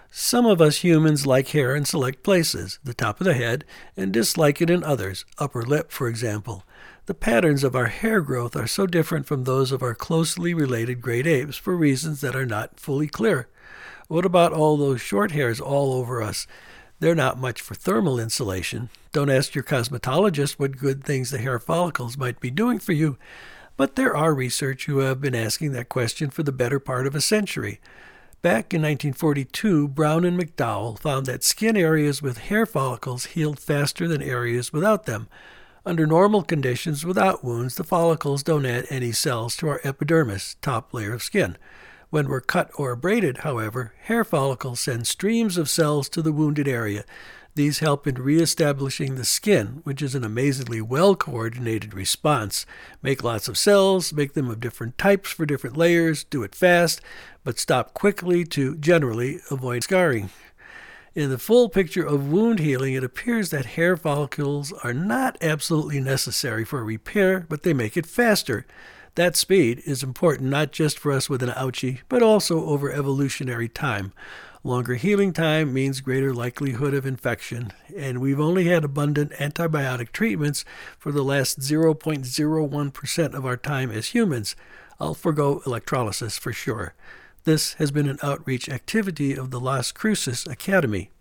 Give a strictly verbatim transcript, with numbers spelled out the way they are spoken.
Some of us humans like hair in select places, the top of the head, and dislike it in others, upper lip, for example. The patterns of our hair growth are so different from those of our closely related great apes for reasons that are not fully clear. What about all those short hairs all over us? They're not much for thermal insulation. Don't ask your cosmetologist what good things the hair follicles might be doing for you. But there are researchers who have been asking that question for the better part of a century. Back in nineteen forty-two, Brown and McDowell found that skin areas with hair follicles healed faster than areas without them. Under normal conditions without wounds, the follicles don't add any cells to our epidermis, top layer of skin. When we're cut or abraded, however, hair follicles send streams of cells to the wounded area. These help in reestablishing the skin, which is an amazingly well-coordinated response. Make lots of cells, make them of different types for different layers, do it fast, but stop quickly to generally avoid scarring. In the full picture of wound healing, it appears that hair follicles are not absolutely necessary for repair, but they make it faster. That speed is important not just for us with an ouchie, but also over evolutionary time. Longer healing time means greater likelihood of infection, and we've only had abundant antibiotic treatments for the last zero point zero one percent of our time as humans. I'll forgo electrolysis for sure. This has been an outreach activity of the Las Cruces Academy.